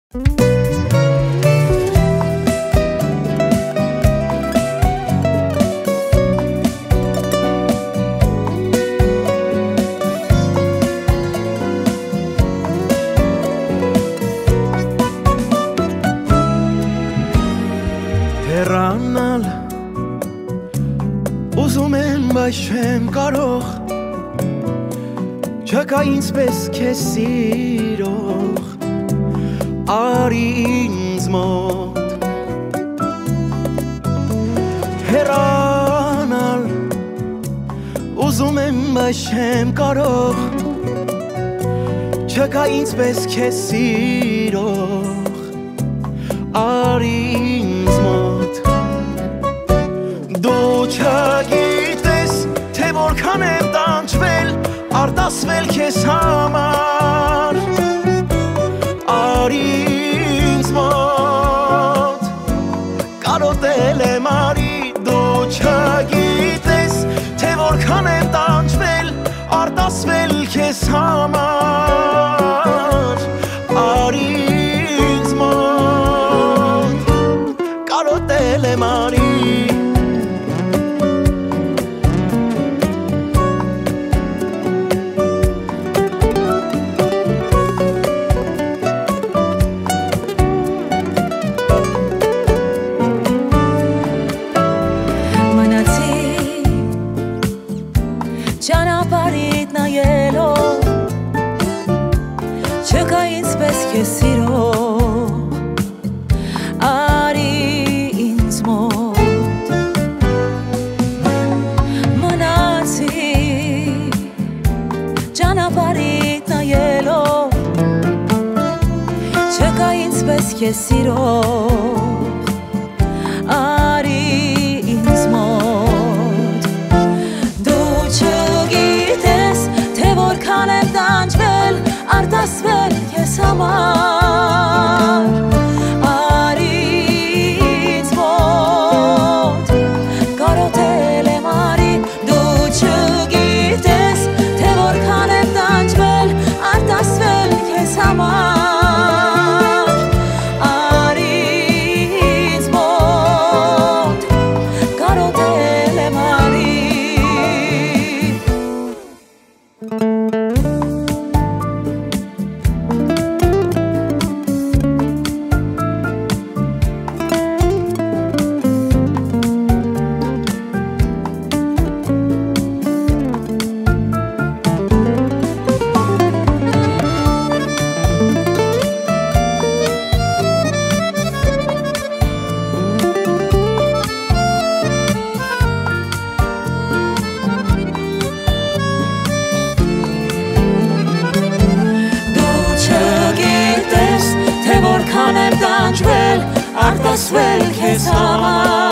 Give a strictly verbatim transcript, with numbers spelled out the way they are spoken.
Հեռանալ ուզում եմ, բայց չեմ կարող, չկա ինձպես քեզ սիրող, արի ինձ մոտ հեռանալ ուզում եմ, բայց չեմ կարող, չկա ինձպես քեզ սիրող, արի ինձ մոտ Դու չգիտես, թե որքան եմ տանջվել, արտասվել քեզ համար Արի ինձ մոտ կարոտել եմ արի Դու չգիտես, թե որքան եմ տանջվել, արտասվել քեզ համար Արի ինձ մոտ կարոտել եմ արի Ճանապարհիդ նայելով չկա ինձպես քեզ սիրող արի ինձ մոտ մնացի ճանապարհիդ նայելով չկա ինձպես քեզ սիրող արի ինձ մոտ Որքան եմ տանջվել, արտասվել քեզ համար Արի ինձ մոտ կարոտել եմ արի Դու չգիտես, թե որքան եմ տանջվել, արտասվել քեզ համար Արի ինձ մոտ կարոտել եմ արի Որքան եմ տանջվել, արտասվել քեզ համար